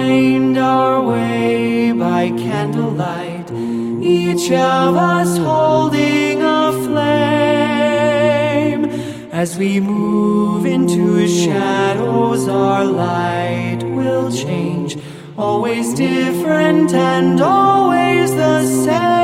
find our way by candlelight, each of us holding a flame. As we move into shadows, our light will change, always different and always the same.